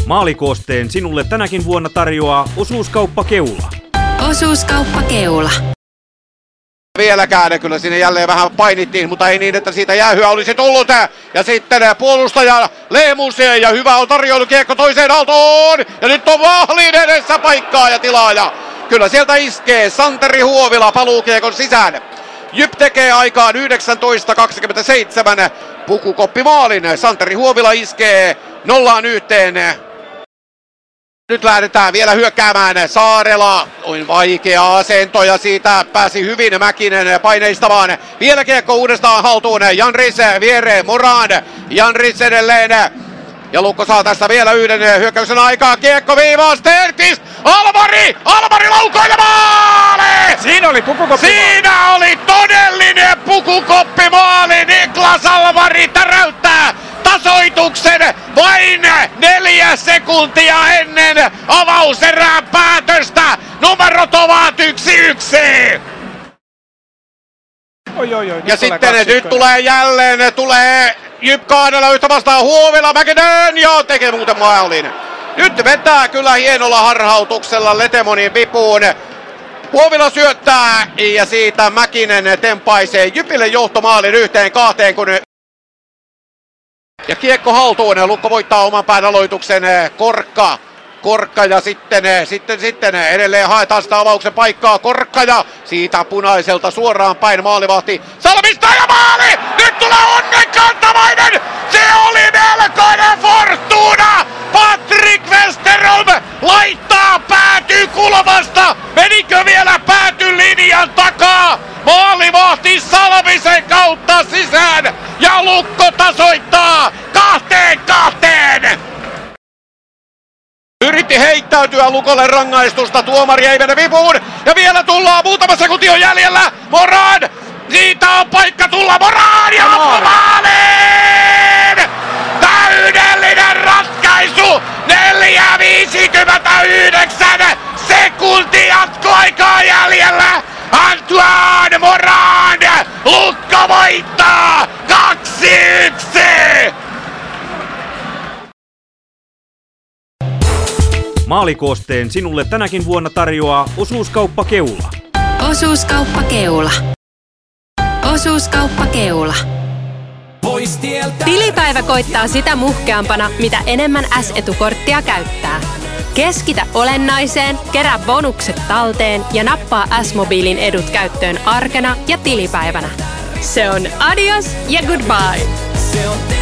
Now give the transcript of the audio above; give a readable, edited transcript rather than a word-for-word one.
Maalikoosteen sinulle tänäkin vuonna tarjoaa Osuuskauppa Keula. Osuuskauppa Keula. Vieläkään kyllä sinne jälleen vähän painittiin, mutta ei niin, että siitä jäähyä olisi tullut. Ja sitten puolustaja Leemus ja hyvä on tarjoilu kiekko toiseen aaltoon. Ja nyt on Vahlin edessä paikkaa ja tilaa. Ja kyllä sieltä iskee Santeri Huovila paluukiekon sisään. Jyp tekee aikaan 19.27. Pukukoppi maalin. Santeri Huovila iskee 0-1. Nyt lähdetään vielä hyökkäämään. Saarela on vaikea asento ja siitä pääsi hyvin Mäkinen paineistamaan. Vielä kiekko uudestaan haltuun. Janris viereen Moran. Janris edelleen. Ja Lukko saa tästä vielä yhden hyökkäyksen aikaa. Kiekko viivaan. Sterkis. Almari laukoo ja maali! Siinä oli pukukoppi. Siinä oli todellinen pukukoppimaali. Niklas Almari täräyttää tasoituksen vain 4 sekuntia ennen avauserään päätöstä. Numerot ovat 1-1. Ja sitten nyt tulee jälleen Jyp Kaadella yhtä vastaan Huovila. Mäkinen ja tekee muuten maalin. Nyt vetää kyllä hienolla harhautuksella Letemonin vipuun. Huovila syöttää ja siitä Mäkinen tempaisee Jypille johtomaalin 1-2, kun ja kiekko haltuun. Lukko voittaa oman pään aloituksen. Korkka ja sitten edelleen haetaan sitä avauksen paikkaa. Korkka ja siitä punaiselta suoraan päin maalivahti Salmista ja maali! Nyt tulee onnekantavainen! Se oli melkoinen fortuna! Patrick Westerholm laittaa päätykulmasta! Menikö vielä päätylinjan takaa? Maalivahti Salmisen kautta sisään ja Lukko tasoittaa 2-2! Yritti heittäytyä Lukolle rangaistusta, tuomari ei mene vipuun ja vielä tullaan, muutama sekunti on jäljellä, Moran! Siitä on paikka tulla, Moran ja maaliin! Täydellinen ratkaisu! 4:59 sekunti jatkoaikaa jäljellä! Antoine Moran! Lukko voittaa 2-1! Maalikoosteen sinulle tänäkin vuonna tarjoaa Osuuskauppa Keula. Osuuskauppa Keula. Osuuskauppa Keula. Tilipäivä koittaa sitä muhkeampana, mitä enemmän S-etukorttia käyttää. Keskitä olennaiseen, kerää bonukset talteen ja nappaa S-mobiilin edut käyttöön arkena ja tilipäivänä. Se on adios ja goodbye.